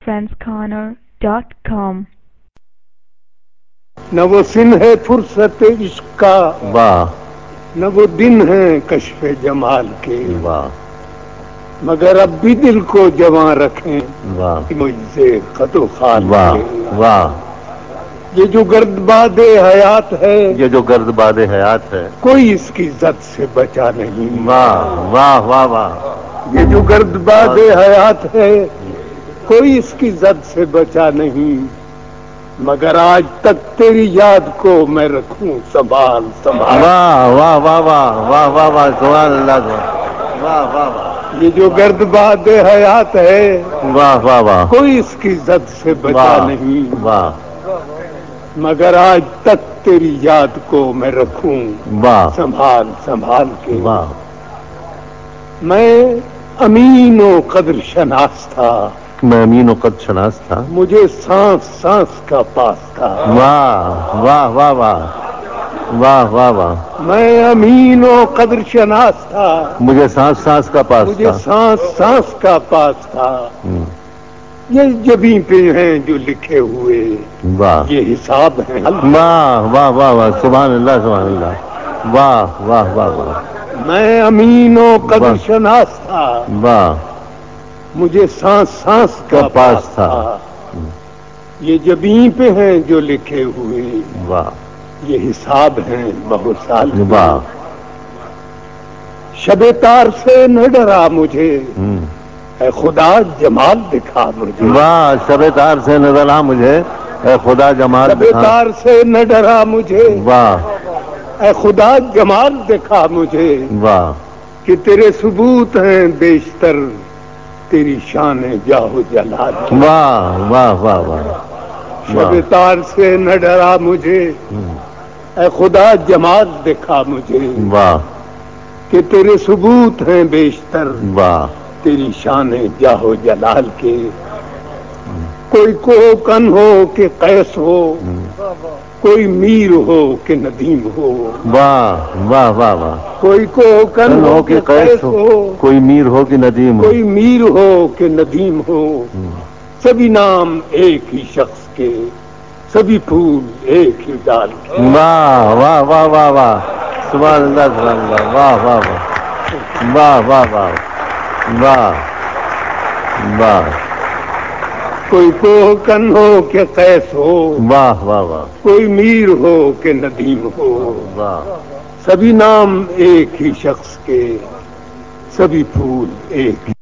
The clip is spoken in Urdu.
friendscorner.com. نہ وہ سن ہے فرصت عشق کا، واہ نہ وہ دن ہے کشف جمال کے، واہ مگر اب بھی دل کو جواں رکھیں واہ مجھ سے خط و خال واہ کے۔ واہ یہ جو گرد باد حیات ہے، یہ جو گرد باد حیات ہے، کوئی اس کی زد سے بچا نہیں۔ واہ واہ واہ واہ یہ جو گرد باد حیات ہے، کوئی اس کی زد سے بچا نہیں، مگر آج تک تیری یاد کو میں رکھوں سنبھال سنبھال۔ واہ واہ واہ واہ واہ واہ واہ سبحان اللہ واہ واہ واہ یہ جو گرد باد حیات ہے، واہ واہ واہ کوئی اس کی زد سے بچا نہیں، واہ مگر آج تک تیری یاد کو میں رکھوں واہ سنبھال سنبھال کے۔ واہ میں امین و قدر شناس تھا، میں امین و قد شناس تھا، مجھے سانس سانس کا پاس تھا۔ واہ واہ واہ واہ واہ واہ واہ میں امین و قدر شناس تھا، مجھے سانس سانس کا پاس مجھے تھا۔ سانس سانس کا پاس تھا۔ یہ جبیں پہ ہیں جو لکھے ہوئے، واہ یہ حساب ہیں حل۔ واہ واہ واہ واہ سبحان اللہ سبحان اللہ واہ واہ واہ واہ میں امین و قدر واہ شناس تھا، واہ مجھے سانس سانس کا پاس تھا۔ یہ جبیں پہ ہیں جو لکھے ہوئے، واہ یہ حساب ہیں بہت سال کے۔ واہ شب تار سے نہ ڈرا مجھے، اے خدا جمال دکھا مجھے۔ واہ شب تار سے نظر آ مجھے، اے خدا جمال شب دکھا۔ تار سے نہ ڈرا مجھے، واہ اے خدا جمال دکھا مجھے، واہ کہ تیرے ثبوت ہیں بیشتر تیری شان جاہو جلال کی۔ واہ واہ واہ واہ شب تار سے نہ ڈرا مجھے، اے خدا جمال دکھا مجھے، واہ کہ تیرے ثبوت ہیں بیشتر واہ تیری شان جاہو جلال کے۔ کوئی کوکن ہو کہ قیس ہو، کوئی میر ہو کہ ندیم ہو، واہ واہ واہ واہ کوئی کوکن ہو کہ قیس ہو، کوئی میر ہو کہ ندیم ہو، کوئی میر ہو کہ ندیم ہو، سبھی نام ایک ہی شخص کے، سبھی پھول ایک ہی ڈال کے۔ واہ واہ واہ واہ واہ سبحان اللہ سبحان اللہ واہ واہ واہ واہ واہ واہ واہ واہ کوئی کوکن ہو کہ قیس ہو، واہ واہ واہ کوئی میر ہو کہ ندیم ہو، واہ سبھی نام ایک ہی شخص کے، سبھی پھول ایک ہی